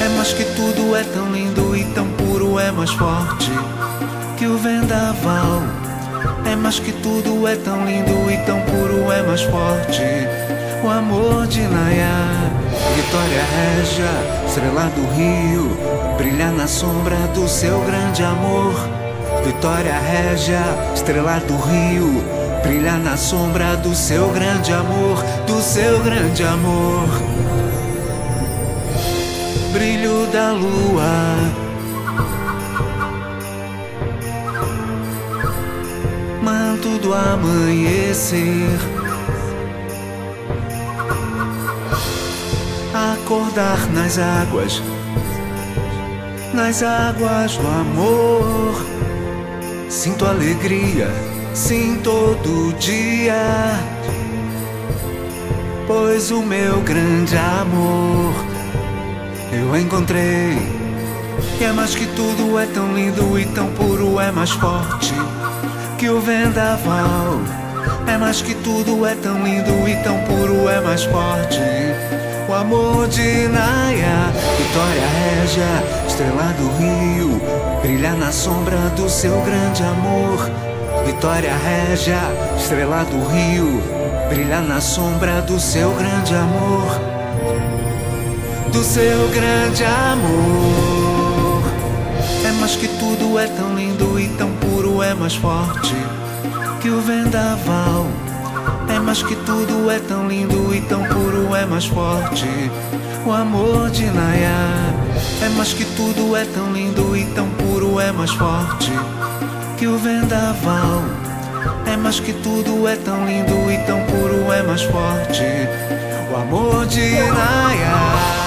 É mais que tudo, é tão lindo e tão puro, é mais forte que o vendaval. É mais que tudo, é tão lindo e tão puro, é mais forte o amor de Naya. Vitória Régia, estrela do rio, brilha na sombra do seu grande amor. Vitória Régia, estrela do rio, brilha na sombra do seu grande amor, do seu grande amor. Brilho da lua, manto do amanhecer, acordar nas águas do amor. Sinto alegria, sim, todo dia, pois o meu grande amor eu encontrei. E é mais que tudo, é tão lindo e tão puro, é mais forte que o vendaval. É mais que tudo, é tão lindo e tão puro, é mais forte o amor de Naya. Vitória Régia, estrela do rio, brilha na sombra do seu grande amor. Vitória Régia, estrela do rio, brilha na sombra do seu grande amor, do seu grande amor. É mais que tudo, é tão lindo e tão puro, é mais forte que o vendaval. É mais que tudo, é tão lindo e tão puro, é mais forte o amor de Naya. É mais que tudo, é tão lindo e tão puro, é mais forte que o vendaval. É mais que tudo, é tão lindo e tão puro, é mais forte o amor de Naya.